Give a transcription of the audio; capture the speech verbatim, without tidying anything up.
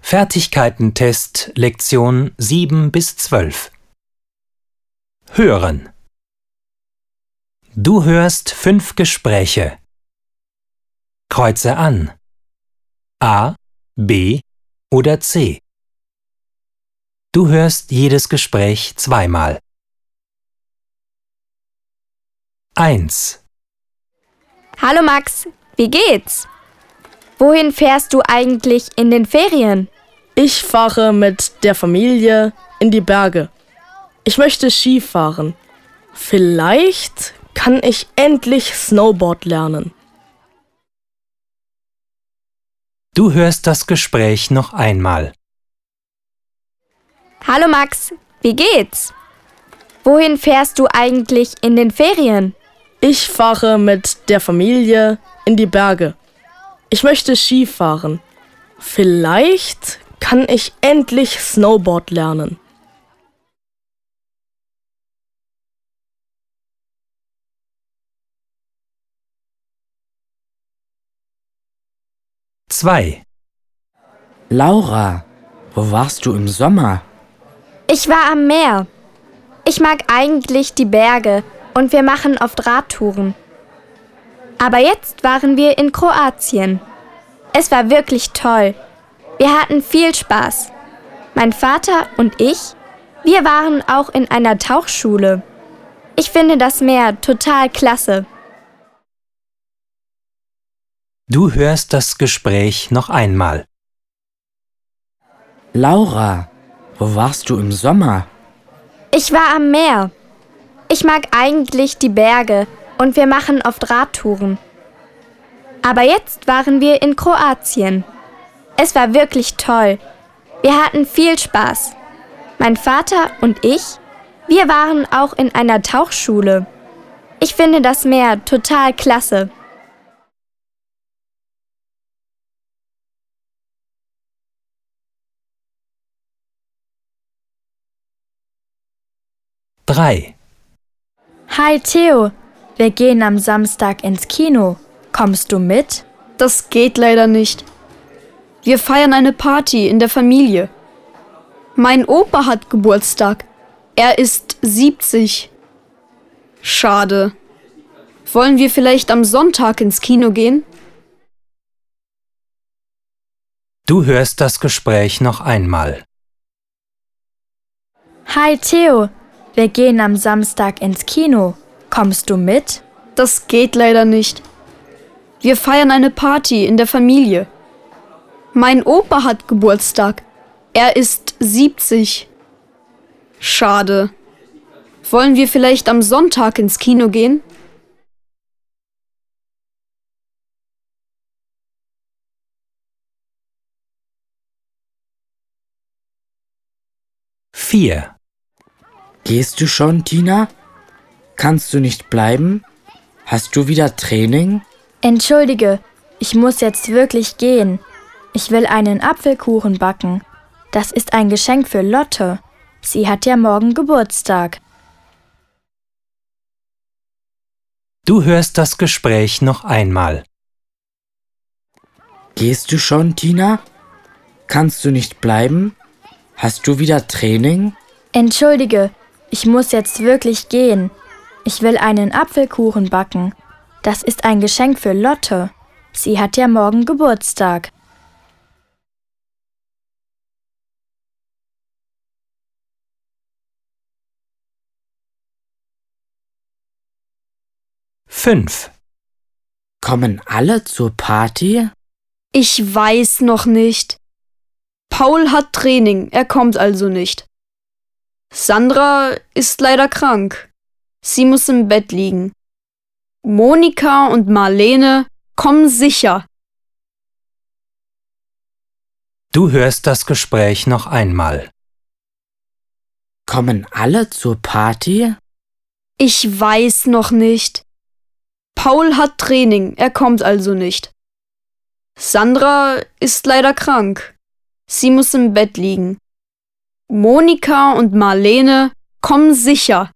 Fertigkeitentest Lektion sieben bis zwölf. Hören. Du hörst fünf Gespräche. Kreuze an. A, B oder C. Du hörst jedes Gespräch zweimal. eins. Hallo Max, wie geht's? Wohin fährst du eigentlich in den Ferien? Ich fahre mit der Familie in die Berge. Ich möchte Ski fahren. Vielleicht kann ich endlich Snowboard lernen. Du hörst das Gespräch noch einmal. Hallo Max, wie geht's? Wohin fährst du eigentlich in den Ferien? Ich fahre mit der Familie in die Berge. Ich möchte Ski fahren. Vielleicht kann ich endlich Snowboard lernen. zwei. Laura, wo warst du im Sommer? Ich war am Meer. Ich mag eigentlich die Berge und wir machen oft Radtouren. Aber jetzt waren wir in Kroatien. Es war wirklich toll. Wir hatten viel Spaß. Mein Vater und ich, wir waren auch in einer Tauchschule. Ich finde das Meer total klasse. Du hörst das Gespräch noch einmal. Laura, wo warst du im Sommer? Ich war am Meer. Ich mag eigentlich die Berge und wir machen oft Radtouren. Aber jetzt waren wir in Kroatien. Es war wirklich toll. Wir hatten viel Spaß. Mein Vater und ich, wir waren auch in einer Tauchschule. Ich finde das Meer total klasse. drei. Hi Theo, wir gehen am Samstag ins Kino. Kommst du mit? Das geht leider nicht. Wir feiern eine Party in der Familie. Mein Opa hat Geburtstag. Er ist siebzig. Schade. Wollen wir vielleicht am Sonntag ins Kino gehen? Du hörst das Gespräch noch einmal. Hi Theo, wir gehen am Samstag ins Kino. Kommst du mit? Das geht leider nicht. Wir feiern eine Party in der Familie. Mein Opa hat Geburtstag. Er ist siebzig. Schade. Wollen wir vielleicht am Sonntag ins Kino gehen? vier. Gehst du schon, Tina? Kannst du nicht bleiben? Hast du wieder Training? Entschuldige, ich muss jetzt wirklich gehen. Ich will einen Apfelkuchen backen. Das ist ein Geschenk für Lotte. Sie hat ja morgen Geburtstag. Du hörst das Gespräch noch einmal. Gehst du schon, Tina? Kannst du nicht bleiben? Hast du wieder Training? Entschuldige, ich muss jetzt wirklich gehen. Ich will einen Apfelkuchen backen. Das ist ein Geschenk für Lotte. Sie hat ja morgen Geburtstag. fünf. Kommen alle zur Party? Ich weiß noch nicht. Paul hat Training, er kommt also nicht. Sandra ist leider krank. Sie muss im Bett liegen. Monika und Marlene kommen sicher. Du hörst das Gespräch noch einmal. Kommen alle zur Party? Ich weiß noch nicht. Paul hat Training, er kommt also nicht. Sandra ist leider krank. Sie muss im Bett liegen. Monika und Marlene kommen sicher.